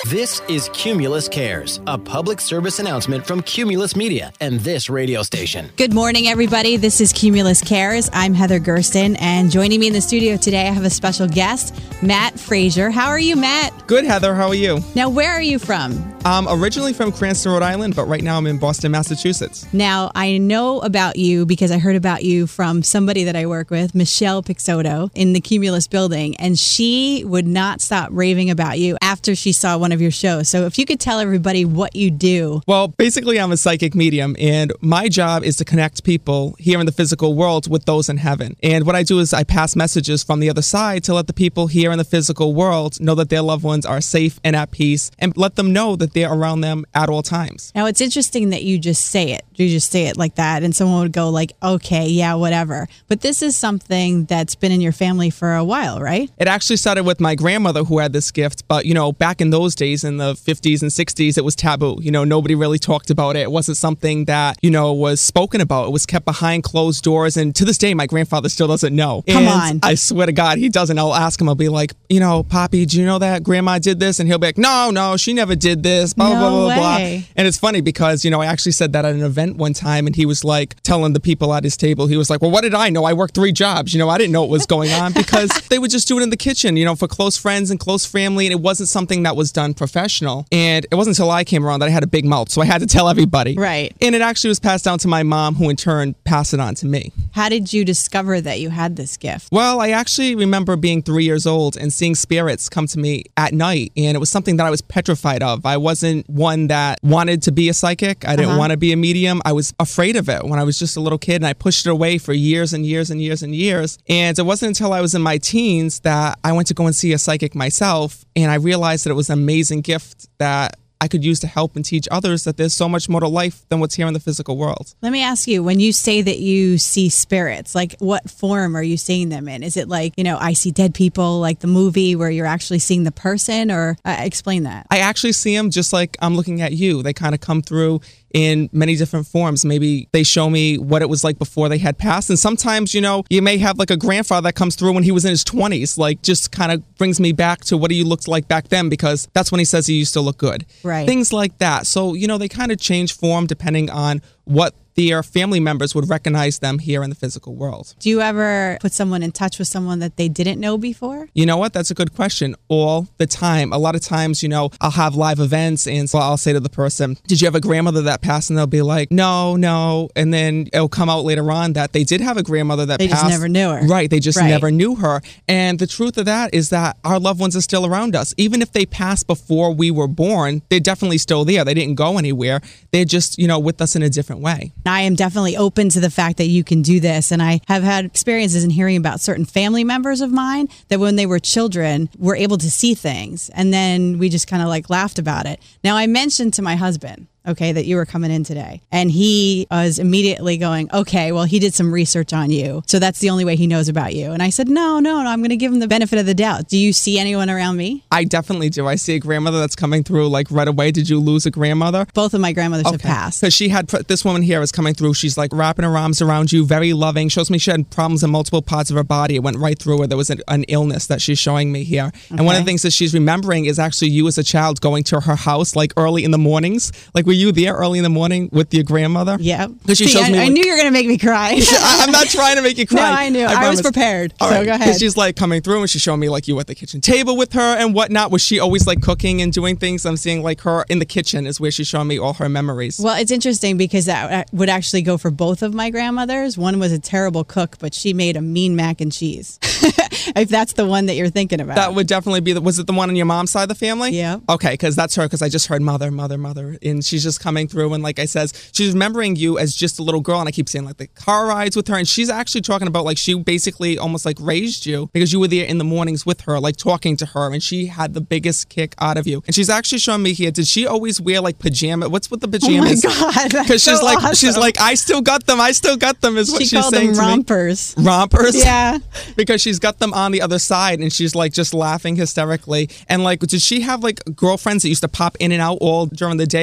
This is Cumulus Cares, a public service announcement from Cumulus Media and this radio station. Good morning, everybody. This is Cumulus Cares. I'm Heather Gersten, and joining me in the studio today, I have a special guest, Matt Frazier. How are you, Matt? Good, Heather. How are you? Now, where are you from? I'm originally from Cranston, Rhode Island, but right now I'm in Boston, Massachusetts. Now, I know about you because I heard about you from somebody that I work with, Michelle Pixoto, in the Cumulus building, and she would not stop raving about you after she saw one of your shows. So if you could tell everybody what you do. Well, basically, I'm a psychic medium, and my job is to connect people here in the physical world with those in heaven. And what I do is I pass messages from the other side to let the people here in the physical world know that their loved ones are safe and at peace, and let them know that they're around them at all times. Now, it's interesting that you just say it. You just say it like that, and someone would go like, okay, yeah, whatever. But this is something that's been in your family for a while, right? It actually started with my grandmother who had this gift, but, back in those days, in the 50s and 60s, it was taboo. Nobody really talked about it. It wasn't something that, was spoken about. It was kept behind closed doors, and to this day, my grandfather still doesn't know. Come on. I swear to God, he doesn't. I'll ask him, I'll be like, Poppy, do you know that Grandma did this? And he'll be like, no, she never did this, blah, blah, blah, blah. And it's funny because, I actually said that at an event one time, and he was like telling the people at his table, he was like, well, what did I know? I worked 3 jobs. I didn't know what was going on because they would just do it in the kitchen, for close friends and close family. And it wasn't something that was done professional. And it wasn't until I came around that I had a big mouth. So I had to tell everybody. Right. And it actually was passed down to my mom, who in turn passed it on to me. How did you discover that you had this gift? Well, I actually remember being 3 years old and seeing spirits come to me at night. And it was something that I was petrified of. I wasn't one that wanted to be a psychic. I didn't want to be a medium. I was afraid of it when I was just a little kid, and I pushed it away for years and years and years and years. And it wasn't until I was in my teens that I went to go and see a psychic myself, and I realized that it was an amazing gift that I could use to help and teach others that there's so much more to life than what's here in the physical world. Let me ask you, when you say that you see spirits, like what form are you seeing them in? Is it like, I see dead people, like the movie where you're actually seeing the person, or explain that? I actually see them just like I'm looking at you. They kind of come through in many different forms. Maybe they show me what it was like before they had passed. And sometimes, you may have like a grandfather that comes through when he was in his 20s, like just kind of brings me back to what he looked like back then, because that's when he says he used to look good. Right. Things like that. So, they kind of change form depending on what their family members would recognize them here in the physical world. Do you ever put someone in touch with someone that they didn't know before? You know what? That's a good question. All the time. A lot of times, I'll have live events, and so I'll say to the person, did you have a grandmother that passed? And they'll be like, no. And then it'll come out later on that they did have a grandmother that passed. They just never knew her. Right. They just never knew her. And the truth of that is that our loved ones are still around us. Even if they passed before we were born, they're definitely still there. They didn't go anywhere. They're just, with us in a different way. I am definitely open to the fact that you can do this. And I have had experiences in hearing about certain family members of mine that when they were children were able to see things. And then we just kind of like laughed about it. Now, I mentioned to my husband, that you were coming in today. And he was immediately going, okay, well, he did some research on you, so that's the only way he knows about you. And I said, no, I'm going to give him the benefit of the doubt. Do you see anyone around me? I definitely do. I see a grandmother that's coming through like right away. Did you lose a grandmother? Both of my grandmothers have passed. Because she had, this woman here is coming through. She's like wrapping her arms around you, very loving. Shows me she had problems in multiple parts of her body. It went right through her. There was an illness that she's showing me here. Okay. And one of the things that she's remembering is actually you as a child going to her house like early in the mornings. Like, were you there early in the morning with your grandmother? Yeah. Because she shows me. I knew you were going to make me cry. I'm not trying to make you cry. No, I knew. I was prepared. All so right. go ahead. Because she's like coming through and she's showing me like you at the kitchen table with her and whatnot. Was she always like cooking and doing things? I'm seeing like her in the kitchen is where she's showing me all her memories. Well, it's interesting because that would actually go for both of my grandmothers. One was a terrible cook, but she made a mean mac and cheese. If that's the one that you're thinking about. That would definitely be, was it the one on your mom's side of the family? Yeah. Okay, because that's her, because I just heard mother. And she's just coming through and like I says, she's remembering you as just a little girl. And I keep saying like the car rides with her. And she's actually talking about like she basically almost like raised you because you were there in the mornings with her, like talking to her. And she had the biggest kick out of you. And she's actually showing me here, did she always wear like pajamas? What's with the pajamas? Oh my God. Because she's so like, awesome. She's like, I still got them is what she's saying to me. She called them rompers. Rompers? Yeah. Because she's got them on the other side and she's like just laughing hysterically. And like, did she have like girlfriends that used to pop in and out all during the day? Because she's showing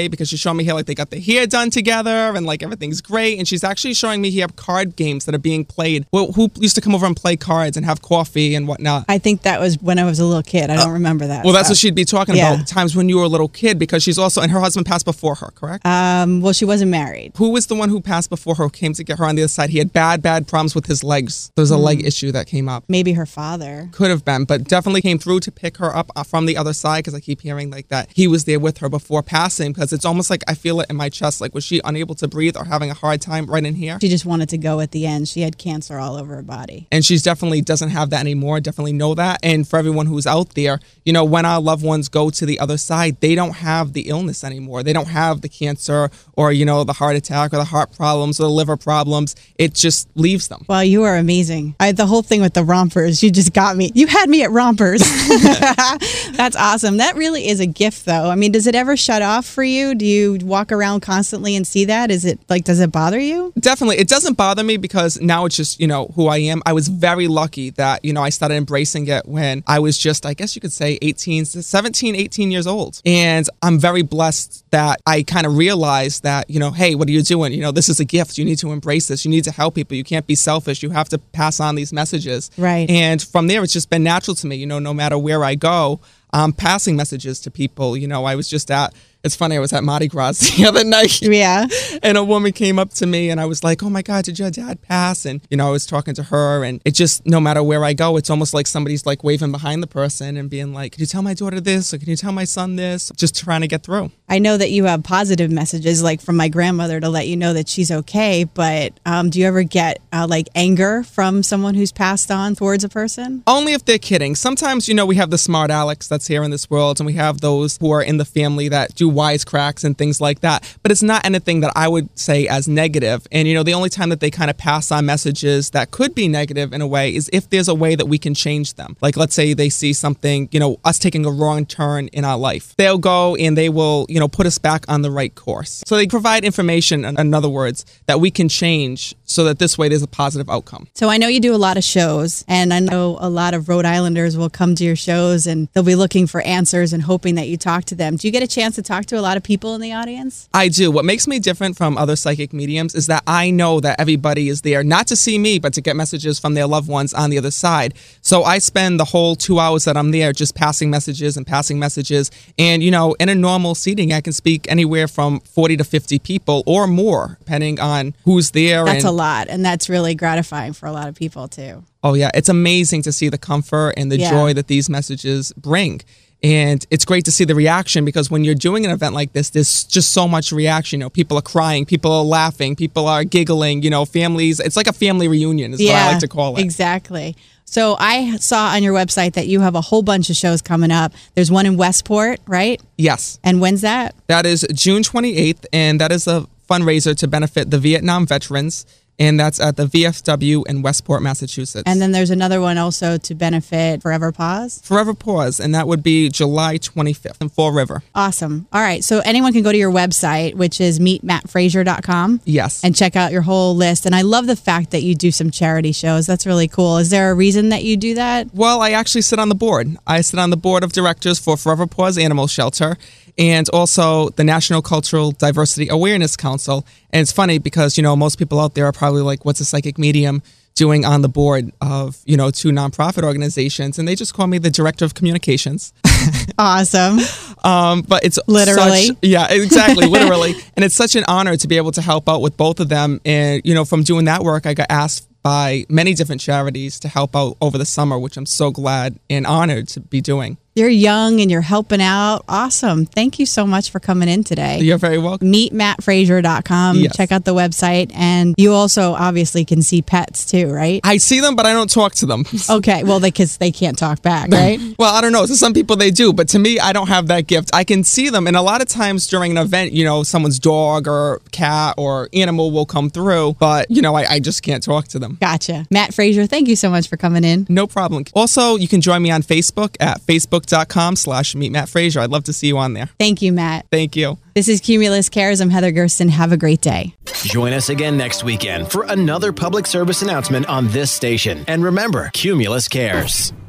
showing me here like they got their hair done together and like everything's great. And she's actually showing me here card games that are being played. Well, who used to come over and play cards and have coffee and whatnot? I think that was when I was a little kid. I don't remember that. Well, that's what she'd be talking about, times when you were a little kid, because she's also, and her husband passed before her, correct? Well, she wasn't married. Who was the one who passed before her, came to get her on the other side? He had bad problems with his legs. There was a leg issue that came up. Maybe her father. Could have been, but definitely came through to pick her up from the other side, because I keep hearing like that he was there with her before passing, because it's almost like I feel it in my chest. Like, was she unable to breathe or having a hard time right in here? She just wanted to go at the end. She had cancer all over her body. And she's definitely doesn't have that anymore. Definitely know that. And for everyone who's out there, you know, when our loved ones go to the other side, they don't have the illness anymore. They don't have the cancer or, you know, the heart attack or the heart problems or the liver problems. It just leaves them. Well, you are amazing. The whole thing with the rompers, you just got me. You had me at rompers. That's awesome. That really is a gift, though. I mean, does it ever shut off for you? Do you walk around constantly and see that? Is it like, does it bother you? Definitely. It doesn't bother me because now it's just, you know, who I am. I was very lucky that, you know, I started embracing it when I was just, I guess you could say 17, 18 years old. And I'm very blessed that I kind of realized that, you know, hey, what are you doing? You know, this is a gift. You need to embrace this. You need to help people. You can't be selfish. You have to pass on these messages. Right. And from there, it's just been natural to me. You know, no matter where I go, I'm passing messages to people. You know, I was just it's funny, I was at Mardi Gras the other night. Yeah. And a woman came up to me and I was like, oh my God, did your dad pass? And, you know, I was talking to her and it just, no matter where I go, it's almost like somebody's like waving behind the person and being like, can you tell my daughter this? Or can you tell my son this? Just trying to get through. I know that you have positive messages like from my grandmother to let you know that she's okay. But do you ever get like anger from someone who's passed on towards a person? Only if they're kidding. Sometimes, you know, we have the smart Alex that's here in this world and we have those who are in the family that do wisecracks and things like that. But it's not anything that I would say as negative. And, you know, the only time that they kind of pass on messages that could be negative in a way is if there's a way that we can change them. Like, let's say they see something, you know, us taking a wrong turn in our life. They'll go and they will, you know, put us back on the right course. So they provide information, in other words, that we can change so that this way there's a positive outcome. So I know you do a lot of shows, and I know a lot of Rhode Islanders will come to your shows and they'll be looking for answers and hoping that you talk to them. Do you get a chance to talk to a lot of people in the audience? I do. What makes me different from other psychic mediums is that I know that everybody is there not to see me, but to get messages from their loved ones on the other side. So I spend the whole 2 hours that I'm there just passing messages. And, you know, in a normal seating, I can speak anywhere from 40 to 50 people or more, depending on who's there. That's a lot. And that's really gratifying for a lot of people, too. Oh, yeah. It's amazing to see the comfort and the joy that these messages bring. And it's great to see the reaction, because when you're doing an event like this, there's just so much reaction. You know, people are crying, people are laughing, people are giggling, you know, families. It's like a family reunion is what I like to call it. Exactly. So I saw on your website that you have a whole bunch of shows coming up. There's one in Westport, right? Yes. And when's that? That is June 28th, and that is a fundraiser to benefit the Vietnam veterans. And that's at the VFW in Westport, Massachusetts. And then there's another one also to benefit Forever Paws? Forever Paws, and that would be July 25th in Fall River. Awesome. All right, so anyone can go to your website, which is meetmattfrazier.com. Yes. And check out your whole list. And I love the fact that you do some charity shows. That's really cool. Is there a reason that you do that? Well, I actually sit on the board. I sit on the board of directors for Forever Paws Animal Shelter and also the National Cultural Diversity Awareness Council. And it's funny because, you know, most people out there are probably like, what's a psychic medium doing on the board of, you know, two nonprofit organizations? And they just call me the director of communications. Awesome. But it's literally. Yeah, exactly. Literally. And it's such an honor to be able to help out with both of them. And, you know, from doing that work, I got asked by many different charities to help out over the summer, which I'm so glad and honored to be doing. You're young and you're helping out. Awesome. Thank you so much for coming in today. You're very welcome. Meetmattfrazier.com. Yes. Check out the website. And you also obviously can see pets too, right? I see them, but I don't talk to them. Okay. Well, because they can't talk back, right? Well, I don't know. To some people they do, but to me, I don't have that gift. I can see them. And a lot of times during an event, you know, someone's dog or cat or animal will come through, but, you know, I just can't talk to them. Gotcha. Matt Frazier, thank you so much for coming in. No problem. Also, you can join me on Facebook at facebook.com/meetmattfrazier. I'd love to see you on there. Thank you, Matt. Thank you. This is Cumulus Cares. I'm Heather Gersten. Have a great day. Join us again next weekend for another public service announcement on this station. And remember, Cumulus Cares.